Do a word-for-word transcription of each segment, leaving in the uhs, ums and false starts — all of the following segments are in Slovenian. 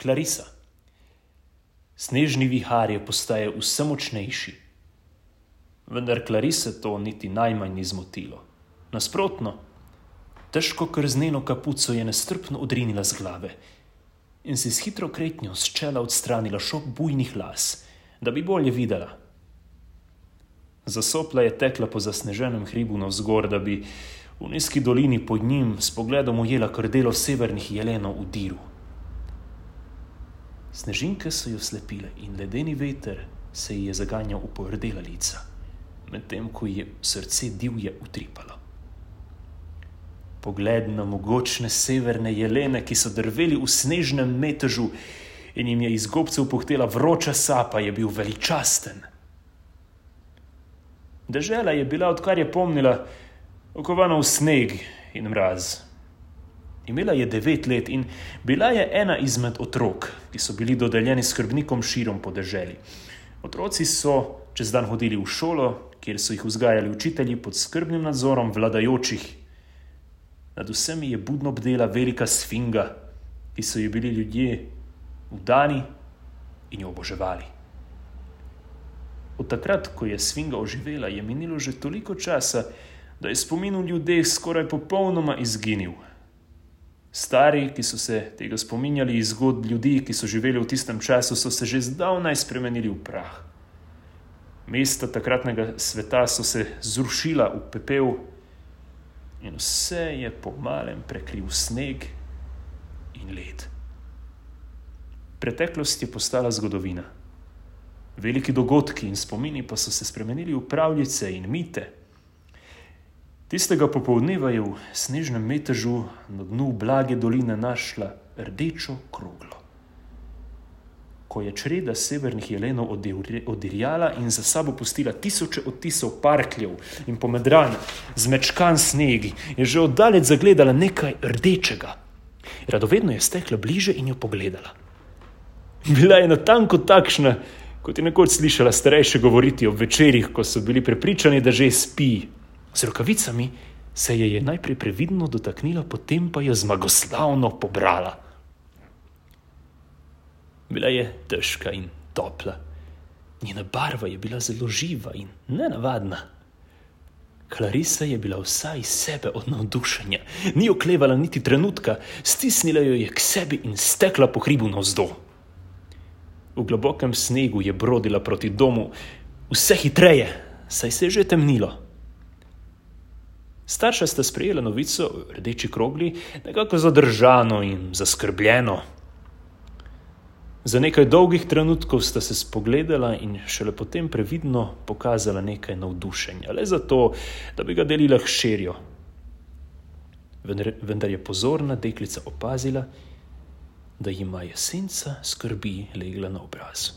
Clarisa. Snežni vihar je postajal vse močnejši. Vendar Clarise to niti najmanj ni zmotilo. Nasprotno, težko krzneno kapuco je nestrpno odrinila z glave in si s hitro kretnjo s čela odstranila šop bujnih las, da bi bolje videla. Zasopla je tekla po zasneženem hribu navzgor, da bi v nizki dolini pod njim s pogledom ujela krdelo severnih jelenov v diru. Snežinke so jo slepile in ledeni veter se ji je zaganjal v pojrdela lica, medtem ko ji je srce divje utripalo. Pogled na mogočne severne jelene, ki so drveli v snežnem metežu in jim je iz gobcev pohtela vroča sapa, je bil veličasten. Dežela je bila, odkar je pomnila, okovana v sneg in mraz. Imela je devet let in bila je ena izmed otrok, ki so bili dodeljeni skrbnikom širom po deželi. Otroci so čez dan hodili v šolo, kjer so jih vzgajali učitelji pod skrbnim nadzorom vladajočih. Nad vsemi je budno bdela velika sfinga, ki so ji bili ljudje vdani in jo oboževali. Od takrat, ko je sfinga oživela, je minilo že toliko časa, da je spomin v ljudeh skoraj popolnoma izginil. Stari, ki so se tega spominjali iz zgodb ljudi, ki so živeli v tistem času, so se že zdavnaj spremenili v prah. Mesta takratnega sveta so se zrušila v pepel in vse je pomalem prekril sneg in led. Preteklost je postala zgodovina. Veliki dogodki in spomini pa so se spremenili v pravljice in mite. Tistega popoldneva je v snežnem metežu na dnu blage doline našla rdečo kroglo. Ko je čreda severnih jelenov oddirjala in za sabo pustila tisoče odtisov parkljev in pomedran zmečkan sneg, je že oddaleč zagledala nekaj rdečega. Radovedno je stekla bliže in jo pogledala. Bila je natanko takšna, kot je nekoč slišala starejše govoriti ob večerih, ko so bili prepričani, da že spi. Z rokavicami se je je najprej previdno dotaknila, potem pa jo zmagoslavno pobrala. Bila je težka in topla. Njena barva je bila zelo živa in nenavadna. Clarisa je bila vsa iz sebe od navdušenja. Ni oklevala niti trenutka, stisnila jo je k sebi in stekla po hribu navzdol. V globokem snegu je brodila proti domu, vse hitreje, saj se je že temnilo. Starša sta sprejela novico o rdeči krogli nekako zadržano in zaskrbljeno. Za nekaj dolgih trenutkov sta se spogledala in šele potem previdno pokazala nekaj navdušenja, le zato, da bi ga delila hčerjo. Vendar, vendar je pozorna deklica opazila, da jima je senca skrbi legla na obraz.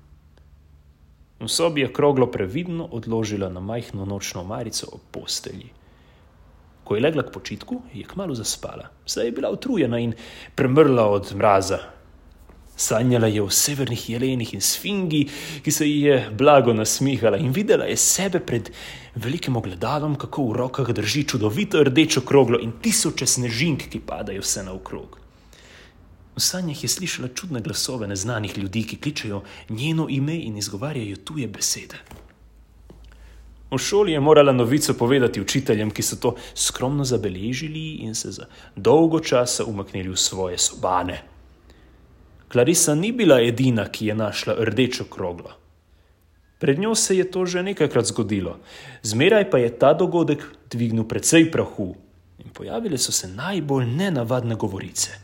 V sobi je kroglo previdno odložila na majhno nočno omarico ob postelji. Ko je legla k počitku, je kmalu zaspala, saj je bila utrujena in premrla od mraza. Sanjala je o severnih jelenih in sfingi, ki se ji je blago nasmihala, in videla je sebe pred velikim ogledalom, kako v rokah drži čudovito rdečo kroglo in tisoče snežink, ki padajo vse naokrog. V sanjah je slišala čudne glasove neznanih ljudi, ki kličejo njeno ime in izgovarjajo tuje besede. V šoli je morala novico povedati učiteljem, ki so to skromno zabeležili in se za dolgo časa umaknili v svoje sobane. Clarisa ni bila edina, ki je našla rdečo kroglo. Pred njo se je to že nekajkrat zgodilo. Zmeraj pa je ta dogodek dvignil precej prahu in pojavile so se najbolj nenavadne govorice.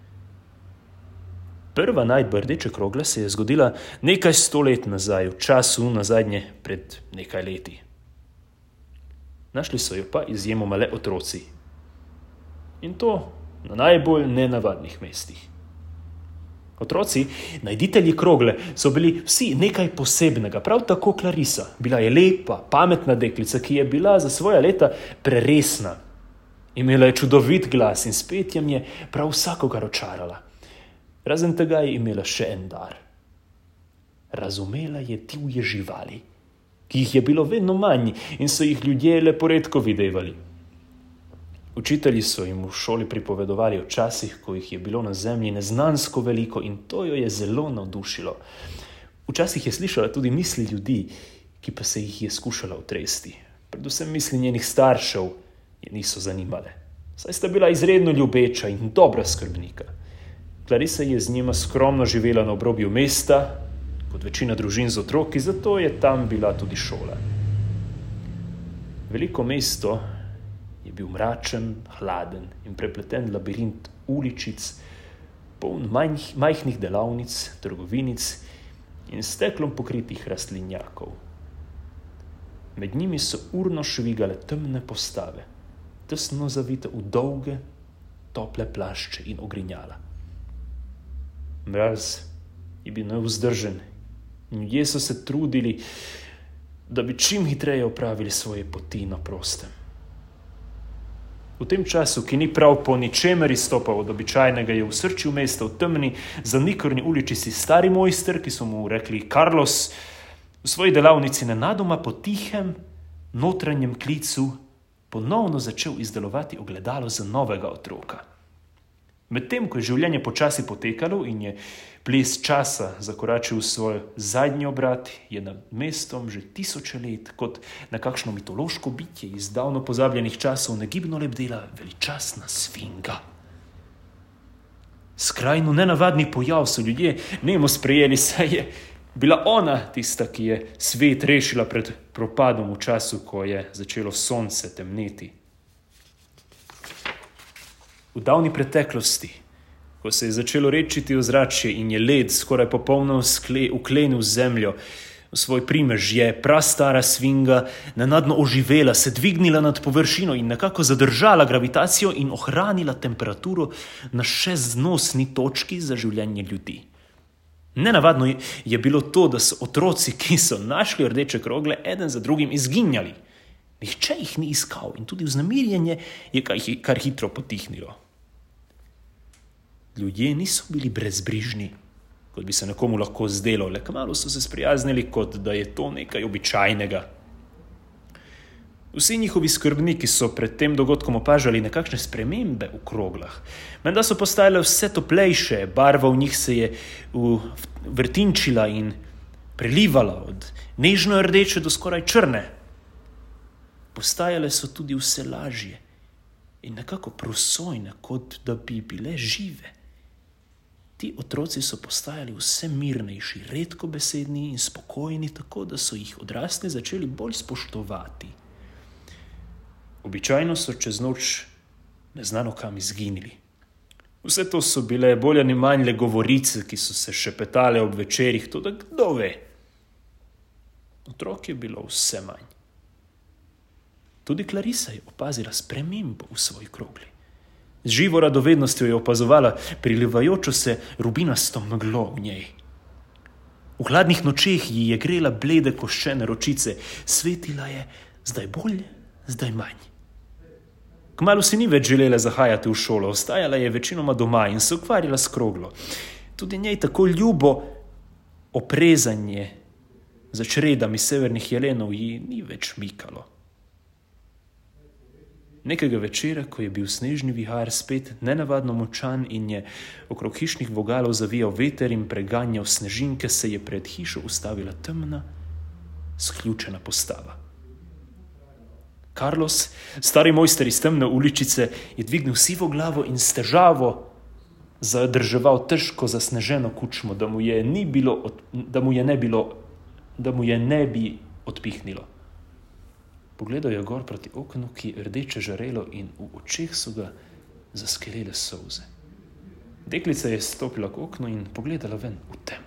Prva najdba rdeče krogle se je zgodila nekaj sto let nazaj, v času nazadnje pred nekaj leti. Našli so jo pa izjemoma le otroci. In to na najbolj nenavadnih mestih. Otroci, najditelji krogle, so bili vsi nekaj posebnega, prav tako Clarisa. Bila je lepa, pametna deklica, ki je bila za svoja leta preresna. Imela je čudovit glas in s petjem je prav vsakogar očarala. Razen tega je imela še en dar. Razumela je divje živali, ki jih je bilo vedno manj in so jih ljudje le poredko videvali. Učitelji so jim v šoli pripovedovali o časih, ko jih je bilo na zemlji neznansko veliko, in to jo je zelo navdušilo. Včasih je slišala tudi misli ljudi, ki pa se jih je skušala utresti. Predvsem misli njenih staršev je niso zanimale, saj sta bila izredno ljubeča in dobra skrbnika. Clarisa je z njima skromno živela na obrobju mesta, kot večina družin z otroki, zato je tam bila tudi šola. Veliko mesto je bil mračen, hladen in prepleten labirint uličic, poln manj, majhnih delavnic, trgovinic in steklom pokritih rastlinjakov. Med njimi so urno švigale temne postave, tesno zavite v dolge, tople plašče in ogrinjala. Mraz je bil nevzdržen in ljudje so se trudili, da bi čim hitreje opravili svoje poti na prostem. V tem času, ki ni prav po ničemer izstopal od običajnega, je v srčju mesta v temni, zanikrni uličici stari mojster, ki so mu rekli Carlos, v svoji delavnici nenadoma po tihem, notranjem klicu ponovno začel izdelovati ogledalo za novega otroka. Medtem, ko je življenje počasi potekalo in je ples časa zakoračil v svoj zadnji obrat, je nad mestom že tisoče let kot na kakšno mitološko bitje iz davno pozabljenih časov negibno lebdela veličastna sfinga. Skrajno nenavadni pojav so ljudje nemo sprejeli, saj je bila ona tista, ki je svet rešila pred propadom v času, ko je začelo sonce temneti. V davni preteklosti, ko se je začelo redčiti ozračje in je led skoraj popolno uklenil zemljo v svoj primež, je prastara sfinga nenadno oživela, se dvignila nad površino in nekako zadržala gravitacijo in ohranila temperaturo na še znosni točki za življenje ljudi. Nenavadno je bilo to, da so otroci, ki so našli rdeče krogle, eden za drugim izginjali. Nihče jih ni iskal in tudi vznemirjenje je kar hitro potihnilo. Ljudje niso bili brezbrižni, kot bi se nekomu lahko zdelo, le kmalu so se sprijaznili, kot da je to nekaj običajnega. Vsi njihovi skrbniki so pred tem dogodkom opažali nekakšne spremembe v kroglah. Menda so postajale vse toplejše, barva v njih se je vrtinčila in prelivala od nežno rdeče do skoraj črne. Postajale so tudi vse lažje in nekako prosojne, kot da bi bile žive. Ti otroci so postajali vse mirnejši, redkobesedni in spokojni, tako da so jih odrasli začeli bolj spoštovati. Običajno so čez noč neznano kam izginili. Vse to so bile bolj ali manj le govorice, ki so se šepetale ob večerih, toda kdo ve? Otrok je bilo vse manj. Tudi Clarisa je opazila spremembo v svoji krogli. Z živo radovednostjo je opazovala prilivajočo se rubinasto meglo v njej. V hladnih nočeh ji je grela blede koščene ročice, svetila je zdaj bolje, zdaj manj. Kmalu si ni več želela zahajati v šolo, ostajala je večinoma doma in se ukvarjala s kroglo. Tudi njej tako ljubo oprezanje za čredami severnih jelenov ji ni več mikalo. Nekega večera, ko je bil snežni vihar spet nenavadno močan in je okrog hišnih vogalov zavijal veter in preganjal snežinke, se je pred hišo ustavila temna, sključena postava. Carlos, stari mojster iz temne uličice, je dvignil sivo glavo in s težavo zadrževal težko zasneženo kučmo, da mu je, ni bilo, da mu je ne bilo, da mu je ne bi odpihnilo. Pogledal je gor proti oknu, ki je rdeče žarelo, in v očeh so ga zaskelele solze. Deklica je stopila k oknu in pogledala ven v temo.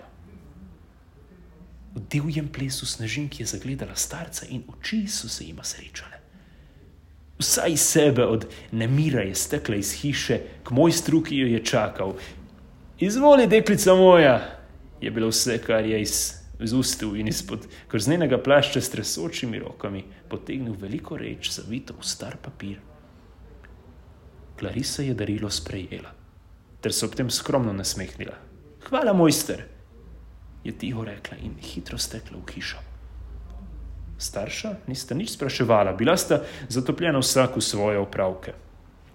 V divjem plesu snežink je zagledala starca in oči so se jima srečale. Vsa iz sebe od nemira je stekla iz hiše k mojstru, ki jo je čakal. Izvoli, deklica moja, je bilo vse, kar je iz, iz ustil in izpod krznenega plašča s tresočimi rokami potegnil veliko reč, zavito v star papir. Clarisa je darilo sprejela, ter se ob tem skromno nasmehnila. Hvala, mojster, je tiho rekla in hitro stekla v hišo. Starša nista nič spraševala, bila sta zatopljena vsak v svoje opravke.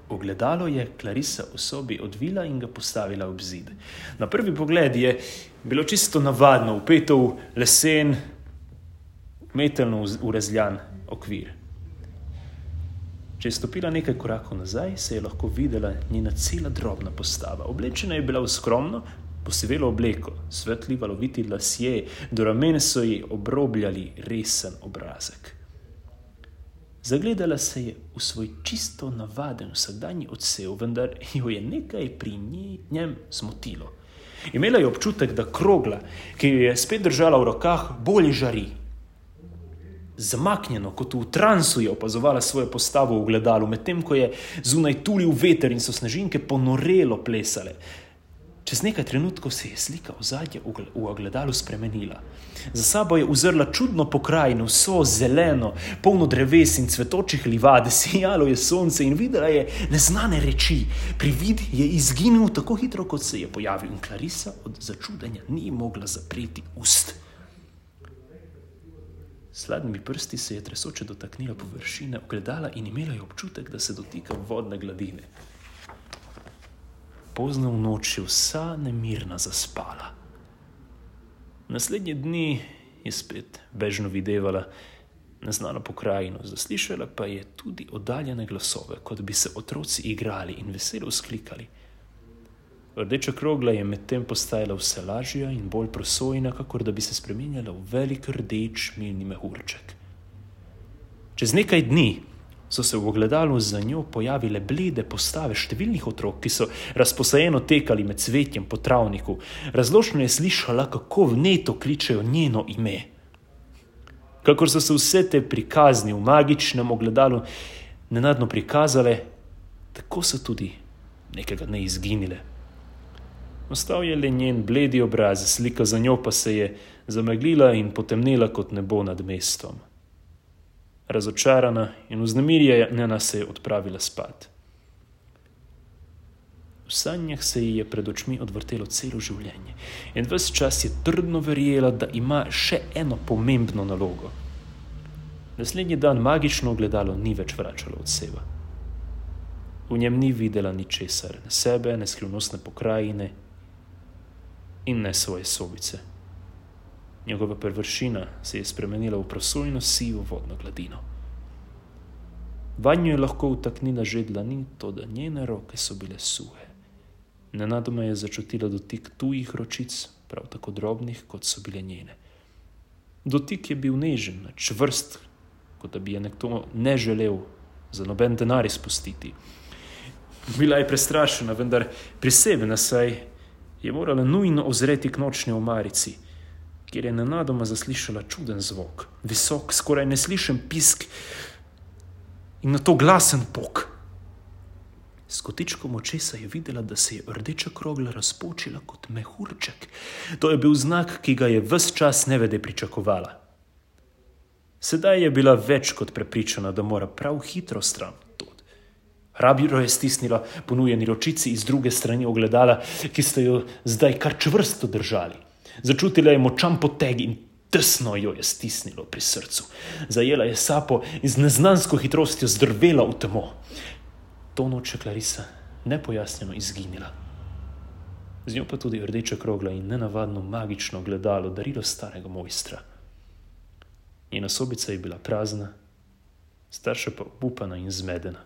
Ogledalo je Clarissa v sobi odvila in ga postavila ob zid. Na prvi pogled je bilo čisto navadno, vpeto v lesen, meteljno urezljan okvir. Če je stopila nekaj korakov nazaj, se je lahko videla njena cela drobna postava. Oblečena je bila v skromno, posivelo obleko, svetli valoviti lasje, do ramen so ji obrobljali resen obrazek. Zagledala se je v svoj čisto navaden vsakdanji odsev, vendar jo je nekaj pri njem zmotilo. Imela je občutek, da krogla, ki jo je spet držala v rokah, bolj žari. Zamaknjeno, kot v transu, je opazovala svojo postavo v ogledalu, medtem ko je zunaj tulil veter in so snežinke ponorelo plesale. Čez nekaj trenutkov se je slika ozadja v ogledalu spremenila. Za sabo je uzrla čudno pokrajino, vso zeleno, polno dreves in cvetočih livad, sijalo je sonce in videla je neznane reči. Privid je izginil tako hitro, kot se je pojavil, in Clarissa od začudenja ni mogla zapreti ust. S hladnimi prsti se je tresoče dotaknila površine ogledala in imela je občutek, da se dotika vodne gladine. Pozno v noč je vsa nemirna zaspala. Naslednje dni je spet bežno videvala neznano pokrajino, zaslišala pa je tudi oddaljene glasove, kot bi se otroci igrali in veselo vzklikali. Rdeča krogla je medtem postajala vse lažja in bolj prosojna, kakor da bi se spremenjala v velik rdeč milni mehurček. Čez nekaj dni so se v ogledalu za njo pojavile blede postave številnih otrok, ki so razposajeno tekali med cvetjem po travniku. Razločno je slišala, kako vneto kličejo njeno ime. Kakor so se vse te prikazni v magičnem ogledalu nenadno prikazale, tako so tudi nekega dne izginile. Ostal je le njen bledi obraz, slika za njo pa se je zameglila in potemnela kot nebo nad mestom. Razočarana in vznemirjena se je odpravila spat. V sanjah se ji je pred očmi odvrtelo celo življenje in ves čas je trdno verjela, da ima še eno pomembno nalogo. Naslednji dan magično ogledalo ni več vračalo odseva. V njem ni videla ničesar, ne sebe, ne skrivnostne pokrajine in ne svoje sobice. Njegova površina se je spremenila v prosojno sivo vodno gladino. Vanjo je lahko vtaknila že dlani, toda njene roke so bile suhe. Nenadoma je začutila dotik tujih ročic, prav tako drobnih, kot so bile njene. Dotik je bil nežen, čvrst, kot da bi je nekdo ne želel za noben denar izpustiti. Bila je prestrašena, vendar prisebna, saj je morala nujno ozreti k nočni omarici, kjer je nenadoma zaslišala čuden zvok, visok, skoraj neslišen pisk in nato glasen pok. S kotičkom očesa je videla, da se je rdeča krogla razpočila kot mehurček. To je bil znak, ki ga je ves čas nevede pričakovala. Sedaj je bila več kot prepričana, da mora prav hitro stran tod. Hrabro je stisnila ponujeni ročici iz druge strani ogledala, ki sta jo zdaj kar čvrsto držali. Začutila je močan poteg in tesno jo je stisnilo pri srcu. Zajela je sapo in z neznansko hitrostjo zdrvela v temo. To noč je Clarissa nepojasnjeno izginila. Z njo pa tudi rdeča krogla in nenavadno magično ogledalo, darilo starega mojstra. Njena sobica je bila prazna, starša pa obupana in zmedena.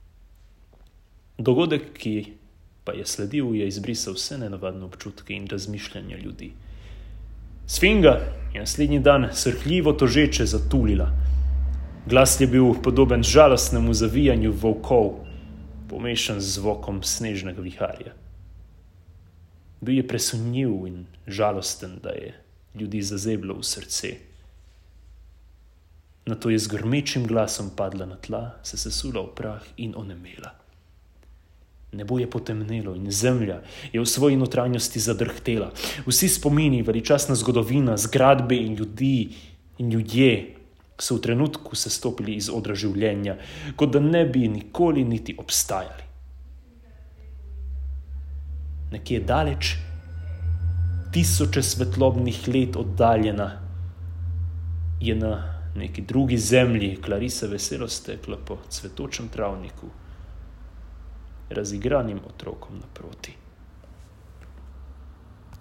Dogodek, ki pa je sledil, je izbrisal vse nenavadne občutke in razmišljanja ljudi. Sfinga je naslednji dan srhljivo tožeče zatulila. Glas je bil podoben žalostnemu zavijanju volkov, pomešan z zvokom snežnega viharja. Bil je presunljiv in žalosten, da je ljudi zazeblo v srce. Nato je z grmečim glasom padla na tla, se sesula v prah in onemela. Nebo je potemnelo in zemlja je v svoji notranjosti zadrhtela. Vsi spomini, veličastna zgodovina, zgradbe in ljudi in ljudje so v trenutku se stopili iz odra življenja, kot da ne bi nikoli niti obstajali. Nekje daleč, tisoče svetlobnih let oddaljena, je na neki drugi zemlji Clarissa veselo stekla po cvetočem travniku razigranim otrokom naproti.